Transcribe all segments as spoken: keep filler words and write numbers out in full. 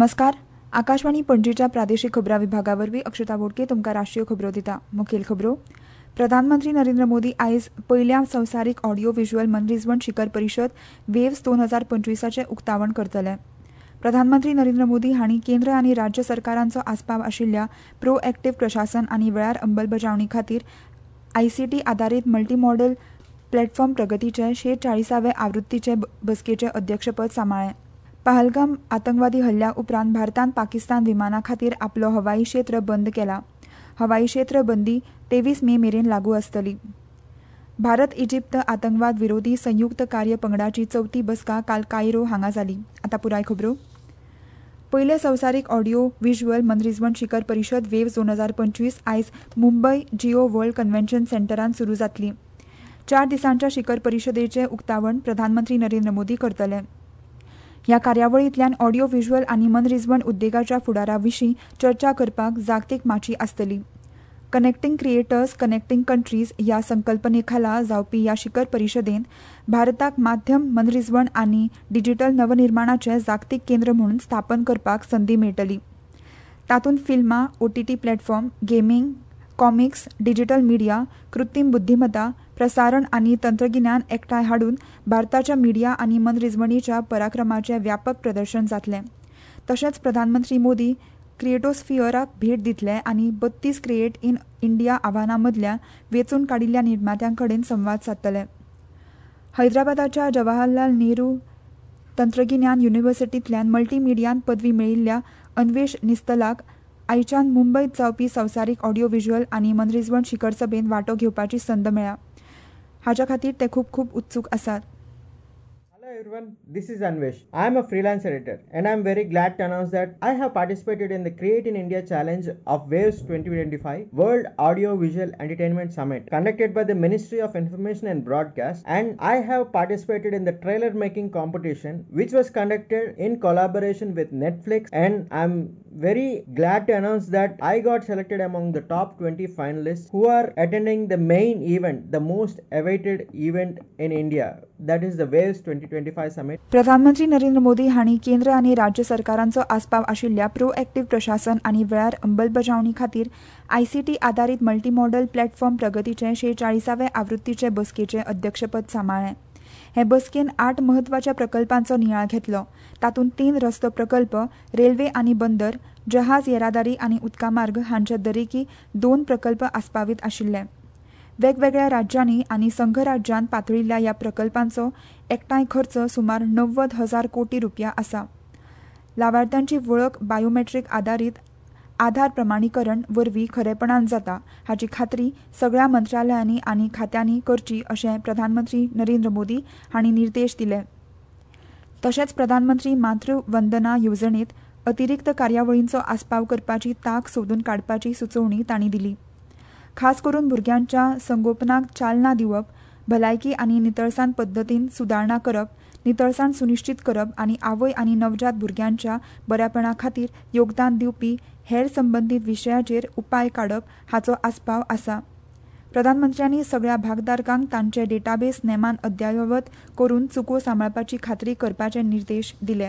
नमस्कार. आकाशवाणी पणजीच्या प्रादेशीक खबरां विभागावरवीं अक्षता बोडके तुमकां राष्ट्रीय खबरो दिता. मुखेल खबरो. प्रधानमंत्री नरेंद्र मोदी आयज पयल्या संवसारीक ऑडिओ व्हिज्युअल मनरिजवण शिखर परिशद वेव्स दोन हजार पंचवीसाचें उक्तावण करतले. प्रधानमंत्री नरेंद्र मोदी हांणी केंद्र आनी राज्य सरकारांचो आस्पाव आशिल्ल्या प्रो एक्टिव्ह प्रशासन आनी वेळार अंमलबजावणी खातीर आयसीटी आदारीत मल्टी मॉडल प्लॅटफॉर्म प्रगतीचे शेचाळीसावे आवृत्तीचे बसकेचें अध्यक्षपद सांबाळ्ळें. पहलगाम आतंकवादी हल्ल्या उपरांत भारतान पाकिस्तान विमाना खातीर आपलो हवाई क्षेत्र बंद केला. हवाई क्षेत्र बंदी तेवीस मे मेरेन लागू आसतली. भारत इजिप्त आतंकवाद विरोधी संयुक्त कार्य पंगडाची चवथी बसका काल कायरो हांगा जाली. आतां पुराय खबरो. पयले संवसारीक ऑडिओ व्हिज्युअल मनरिजवण शिखर परिशद वेव्स दोन हजार पंचवीस आयज मुंबय जिओ वर्ल्ड कन्व्हेन्शन सेंटरांत सुरू जातली. चार दिसांच्या शिखर परिशदेचें उक्तावण प्रधानमंत्री नरेंद्र मोदी करतले. ह्या कार्यावळींतल्यान ऑडिओ व्हिज्युअल आनी मनरिजवण उद्देगाच्या फुडारा विशीं चर्चा करपाक जागतीक माची आसतली. कनेक्टिंग क्रिएटर्स कनेक्टिंग कंट्रीज ह्या संकल्पने खाला जावपी ह्या शिखर परिशदेंत भारताक माध्यम मनरिजवण आनी डिजिटल नवनिर्माणाचें जागतीक केंद्र म्हणून स्थापन करपाक संदी मेळटली. तातूंत फिल्मां, OTT platform, gaming, comics, digital media, कृत्रीम बुद्धिमत्ता, प्रसारण आनी तंत्रगिन्यान एकठांय हाडून भारताच्या मिडिया आनी मनरिजवणीच्या पराक्रमाचें व्यापक प्रदर्शन जातलें. तशेंच प्रधानमंत्री मोदी क्रिएटोस्फियराक भेट दितले आनी बत्तीस क्रिएट इन इंडिया आव्हानां मदल्या वेंचून काडिल्ल्या निर्मात्यां कडेन संवाद सादतले. हैदराबादाच्या जवाहरलाल नेहरू तंत्रगिन्यान युनिव्हर्सिटींतल्यान मल्टीमिडियान पदवी मेळिल्ल्या अन्वेश निस्तलाक आयच्यान मुंबयत जावपी संवसारीक ऑडिओ व्हिज्युअल आनी मनरिजवण शिखर सभेत वांटो घेवपाची संद मेळ्ळ्या. हाच्या खातीर ते खूब खूब उत्सूक आसात. Hello everyone, this is Anvesh. I am a freelance editor and I am very glad to announce that I have participated in the Create in India Challenge of Waves twenty twenty-five World Audio Visual Entertainment Summit conducted by the Ministry of Information and Broadcast, and I have participated in the trailer making competition which was conducted in collaboration with Netflix, and I am very glad to announce that I got selected among the top twenty finalists who are attending the main event, the most awaited event in India, that is the Waves twenty twenty-five Summit. प्रधानमंत्री नरेंद्र मोदी हांणी केंद्र आनी राज्य सरकारांचो आस्पाव आशिल्ल्या pro active प्रशासन आनी वेळार अंमलबजावणी खातीर आयसीटी आदारीत मल्टी मॉडल प्लॅटफॉर्म प्रगतीचे शेचाळीसावे आवृत्तीचे बसकेचें अध्यक्षपद सांबाळ्ळें. हे बसकेन आठ म्हत्वाच्या प्रकल्पांचो नियाळ घेतलो. तातूंत तीन रस्तो प्रकल्प, रेल्वे आनी बंदर, जहाज येरादारी आनी उदकामार्ग हांचे दरेकी दोन प्रकल्प आस्पावीत आशिल्ले. वेगवेगळ्या राज्यांनी आनी संघराज्यांत पातळिल्ल्या ह्या प्रकल्पांचो एकठांय खर्च सुमार णव्वद हजार कोटी रुपया आसा. लावार्थ्यांची वळख बायोमेट्रीक आदारीत आधार प्रमाणीकरण वरवीं खरेपणान जाता हाची खात्री सगळ्या मंत्रालयांनी आनी खात्यांनी करची अशें प्रधानमंत्री नरेंद्र मोदी हांणी निर्देश दिले. तशेंच प्रधानमंत्री मातृ वंदना येवजणेंत अतिरिक्त कार्यावळींचो आस्पाव करपाची तांक सोदून काडपाची सुचोवणी तांणी दिली. खास करून भुरग्यांच्या संगोपनाक चालना दिवप, भलायकी आनी नितळसाण पद्दतीन सुदारणा करप, नितळसाण सुनिश्चित करप आनी आवय आनी नवजात भुरग्यांच्या बऱ्यापणा खातीर योगदान दिवपी हेर संबंदीत विशयाचेर उपाय काडप हाचो आस्पाव आसा. प्रधानमंत्र्यांनी सगळ्या भागधारकांक तांचे डेटाबेस नेमान अद्यावत करून चुको सांबाळपाची खात्री करपाचे निर्देश दिले.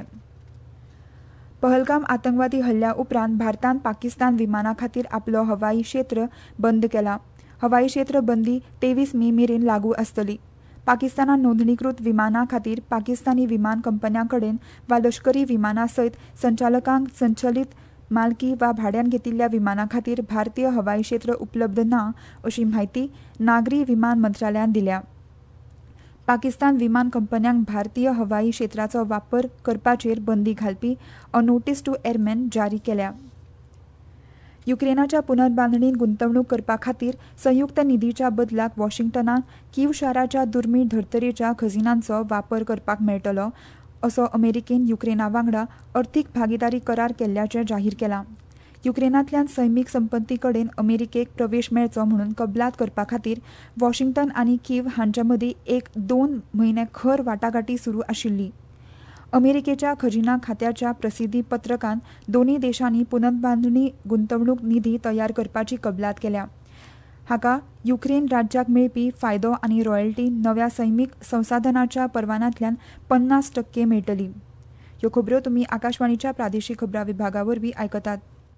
पहलगाम आतंकवादी हल्ल्या उपरांत भारतान पाकिस्तान विमाना खातीर आपलो हवाई क्षेत्र बंद केला. हवाई क्षेत्र बंदी तेवीस मे मेरेन लागू आसतली. पाकिस्तानान नोंदणीकृत विमाना खातीर पाकिस्तानी विमान कंपन्यां कडेन वा लष्करी विमाना सयत संचालकांक संचलीत मालकी वा भाड्यान घेतिल्ल्या विमाना खातीर भारतीय हवाई क्षेत्र उपलब्ध ना अशी म्हायती नागरी विमान मंत्रालयान दिल्या. पाकिस्तान विमान कंपन्यांक भारतीय हवाई क्षेत्राचो वापर करपाचेर बंदी घालपी अ नोटीस टू एअरमॅन जारी केल्या. युक्रेनाच्या पुनर्बांदणीत गुंतवणूक करपा खातीर संयुक्त निधीच्या बदलाक वॉशिंग्टनान कीव शाराच्या दुर्मीळ धर्तरेच्या खजिनांचो वापर करपाक मेळटलो असो अमेरिकेन युक्रेना वांगडा अर्थीक भागीदारी करार केल्ल्याचें जाहीर केलां. युक्रेनांतल्यान सैमीक संपत्ती कडेन अमेरिकेक प्रवेश मेळचो म्हणून कबलात करपा खातीर वॉशिंग्टन आनी कीव हांचे मदीं एक दोन म्हयने खर वाटाघाटी सुरू आशिल्ली. अमेरिकेच्या खजिना खात्याच्या प्रसिद्धी पत्रकांत दोनूय देशांनी पुनर्बांदणी गुंतवणूक निधी तयार करपाची कबलात केल्या. हाका युक्रेन राज्याक मेळपी फायदो आनी रॉयल्टी नव्या सैमीक संसाधनाच्या परवान्यांतल्यान पन्नास टक्के मेळटली. ह्यो खबरो तुम्ही आकाशवाणीच्या प्रादेशीक खबरां विभागा वरवीं आयकतात.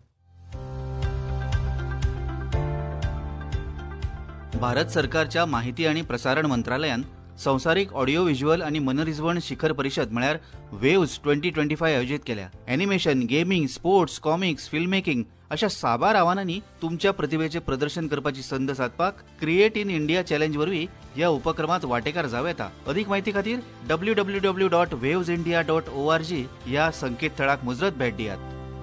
भारत सरकारच्या माहिती आणि प्रसारण मंत्रालयान संवसारीक ऑडिओ व्हिज्युअल आणि मनरिजवण शिखर परिषद म्हळ्यार वेव्स ट्वेंटी ट्वेंटी फाय आयोजीत केल्या. Animation, gaming, sports, comics, film making अशा साबार आव्हानांनी तुमच्या प्रतिभेचे प्रदर्शन करपाची संद साधपाक क्रिएट इन इंडिया चॅलेंज वरवीं ह्या उपक्रमात वांटेकार जावं येता. अधिक म्हायती खातीर W W W dot Waves India dot O R G ह्या संकेतथळाक मुजरत भेट दियात.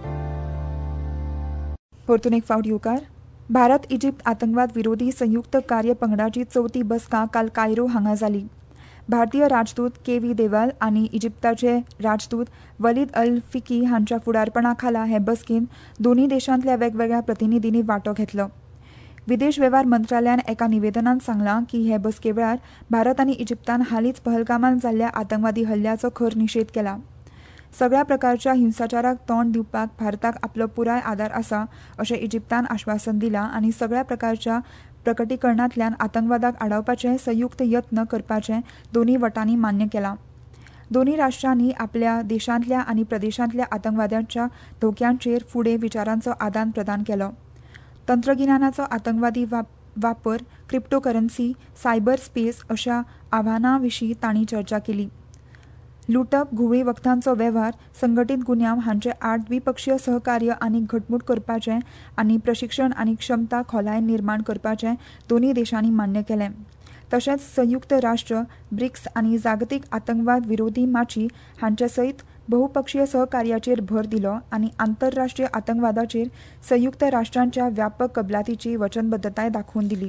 परतून एक फावट येवकार. भारत इजिप्त आतंकवाद विरोधी संयुक्त कार्य पंगडाची चवथी बसका काल कायरो हांगा जाली. भारतीय राजदूत के व्ही देवाल आनी इजिप्ताचे राजदूत वलीद अल फिकी हांच्या फुडारपणा खाला हे बसकेन दोन्ही देशांतल्या वेगवेगळ्या प्रतिनिधींनी वांटो घेतलो. विदेश वेव्हार मंत्रालयान एका निवेदनांत सांगलां की हे बसके वेळार भारत आनी इजिप्तान हालींच पहलगामान जाल्ल्या आतंकवादी हल्ल्याचो खर निशेध केला. सगळ्या प्रकारच्या हिंसाचाराक तोंड दिवपाक भारताक आपलो पुराय आदार आसा अशें इजिप्तान आश्वासन दिलां आनी सगळ्या प्रकारच्या प्रकटीकरणांतल्यान आतंकवादाक आडावपाचे संयुक्त यत्न करपाचें दोन्ही वटांनी मान्य केलां. दोन्ही राष्ट्रांनी आपल्या देशांतल्या आनी प्रदेशांतल्या आतंकवाद्यांच्या धोक्यांचेर फुडें विचारांचो आदान प्रदान केलो. तंत्रगिन्यानाचो आतंकवादी वापर, क्रिप्टोकरन्सी, सायबर स्पेस अशा आव्हानां विशीं तांणी चर्चा केली. लुटप, घुवळी वखदांचो वेव्हार, संघटीत गुन्यांव हांचे आड द्विपक्षीय सहकार्य आनीक घटमूट करपाचें आनी प्रशिक्षण आनी क्षमता खोलायेन निर्माण करपाचें दोन्ही देशांनी मान्य केलें. तशेंच संयुक्त राष्ट्र, ब्रिक्स आनी जागतीक आतंकवाद विरोधी माची हांचे सयत बहुपक्षीय सहकार्याचेर भर दिलो आनी आंतरराष्ट्रीय आतंकवादाचेर संयुक्त राष्ट्रांच्या व्यापक कबलातीची वचनबद्धताय दाखोवन दिली.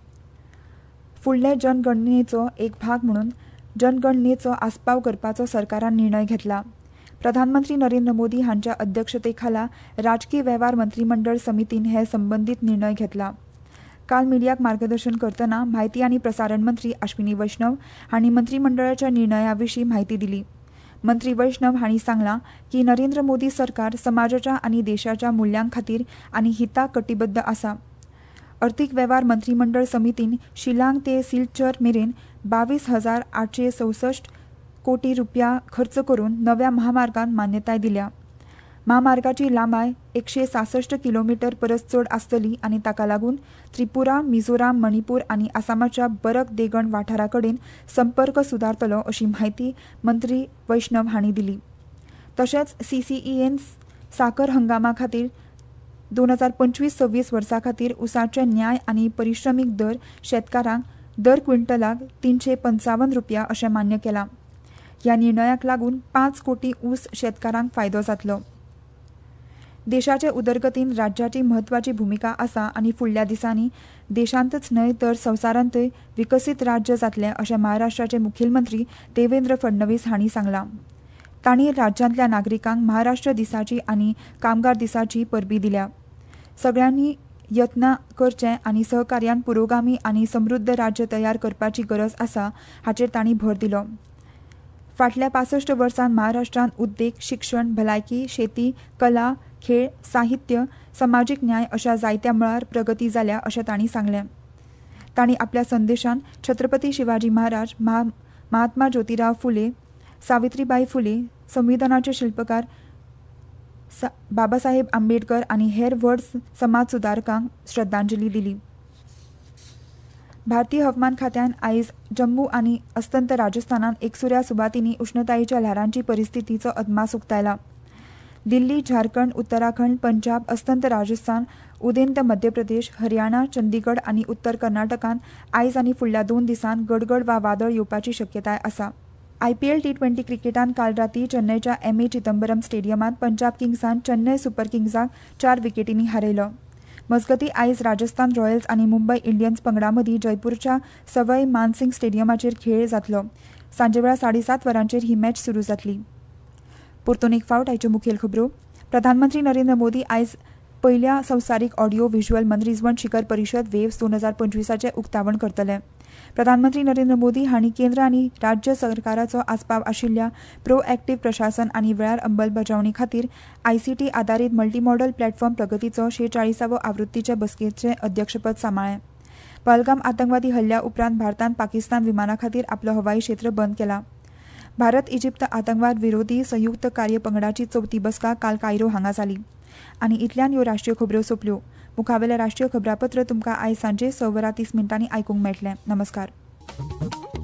फुडले जनगणनेचो एक भाग म्हणून जनगणनेचो आस्पाव करपाचो सरकारान निर्णय घेतला. प्रधानमंत्री नरेंद्र मोदी हांच्या अध्यक्षतेखाला राजकीय वेव्हार मंत्रिमंडळ समितीन हे संबंधीत निर्णय घेतला. काल मिडियाक मार्गदर्शन करतना म्हायती आनी प्रसारण मंत्री अश्विनी वैष्णव हांणी मंत्रिमंडळाच्या निर्णया विशीं म्हायती दिली. मंत्री वैष्णव हांणी सांगलां की नरेंद्र मोदी सरकार समाजाच्या आनी देशाच्या मुल्यांक खातीर आनी हिताक कटिबद्ध आसा. अर्थीक वेव्हार मंत्रिमंडळ समितीन शिलांग ते सिल्चर मेरेन बावीस हजार आठशे चौसष्ट कोटी रुपया खर्च करून नव्या महामार्गांक मान्यताय दिल्या. महामार्गाची लांबाय एकशे सासष्ट किलोमीटर परस चड आसतली आनी ताका लागून त्रिपुरा, मिझोराम, मणिपूर आनी आसामाच्या बरक देगण वाठारा कडेन संपर्क सुदारतलो अशी म्हायती मंत्री वैष्णव हांणी दिली. तशेंच सीसीईएन साकर हंगामा खातीर दोन हजार पंचवीस सव्वीस वर्सा खातीर उसाचे न्याय आनी परिश्रमीक दर शेतकारांक दर क्विंटलाक तीनशे पंचावन्न रुपया अशें मान्य केलां. ह्या निर्णयाक लागून पांच कोटी ऊस शेतकारांक फायदो जातलो. देशाचे उदरगतीन राज्याची म्हत्वाची भूमिका आसा आनी फुडल्या दिसांनी देशांतच न्हय तर संवसारांतय विकसीत राज्य जातलें अशें महाराष्ट्राचे मुखेलमंत्री देवेंद्र फडणवीस हांणी सांगलां. तांणी राज्यांतल्या नागरिकांक महाराष्ट्र दिसाची आनी कामगार दिसाची परबीं दिल्या. सगळ्यांनी यत्न करचे आनी सहकार्यान पुरोगामी आनी समृद्ध राज्य तयार करपाची गरज आसा हाचेर तांणी भर दिलो. फाटल्या पासष्ट वर्सांत महाराष्ट्रांत उद्देग, शिक्षण, भलायकी, शेती, कला, खेळ, साहित्य, समाजीक न्याय अशा जायत्या मळार प्रगती जाल्या अशें तांणी सांगलें. तांणी आपल्या संदेशान छत्रपती शिवाजी महाराज, महात्मा ज्योतिराव फुले, सावित्रीबाई फुले, संविधानाचे शिल्पकार बाबासाहेब आंबेडकर आनी हेर व्हड समाज सुदारकांक श्रद्धांजली दिली. भारतीय हवामान खात्यान आयज जम्मू आनी अस्तंत राजस्थानात एकसुऱ्या सुवातींनी उष्णतायेच्या ल्हारांची परिस्थितीचो अदमास उक्तायला. दिल्ली, झारखंड, उत्तराखंड, पंजाब, अस्तंत राजस्थान, उदेंत मध्य प्रदेश, हरियाणा, चंदीगड आनी उत्तर कर्नाटकांत आयज आनी फुडल्या दोन दिसांत गडगड वा वादळ येवपाची शक्यताय आसा. आयपीएल टी ट्वेंटी क्रिकेटान काल राती चेन्नयच्या एम ए चिदंबरम स्टेडियमात पंजाब किंग्सान चेन्नय सुपर किंग्साक चार विकेटींनी हारयलो. मजगतीं आयज राजस्थान रॉयल्स आनी मुंबय इंडियन्स पंगडा मदीं जयपूरच्या सवय मानसिंग स्टेडियमाचेर खेळ जातलो. सांजेवेळा साडेसात वरांचेर ही मॅच सुरू जातली. परतून एक फावट आयच्यो मुखेल खबरो. प्रधानमंत्री नरेंद्र मोदी आयज पयल्या संवसारीक ऑडिओ व्हिज्युअल मनरिजवण शिखर परिशद वेव्स दोन हजार पंचवीसाचें उक्तावण करतले. प्रधानमंत्री नरेंद्र मोदी हांणी केंद्र आनी राज्य सरकाराचो आस्पाव आशिल्ल्या प्रो एक्टिव्ह प्रशासन आनी वेळार अंमलबजावणी खातीर आयसीटी आदारीत मल्टीमॉडल प्लॅटफॉर्म प्रगतीचो शेचाळीसावो आवृत्तीचे बसकेचें अध्यक्षपद सांबाळ्ळें. पहलगाम आतंकवादी हल्ल्या उपरांत भारतान पाकिस्तान विमाना खातीर आपलो हवाई क्षेत्र बंद केला. भारत इजिप्त आतंकवाद विरोधी संयुक्त कार्यपंगडाची चवथी बसका काल कायरो हांगा जाली आनी इतल्यान ह्यो राष्ट्रीय खबरो सोंपल्यो. मुखावेलें राष्ट्रीय खबरापत्र तुमकां आयज सांजे स वरां तीस मिनटांनी आयकूंक मेळटलें. नमस्कार.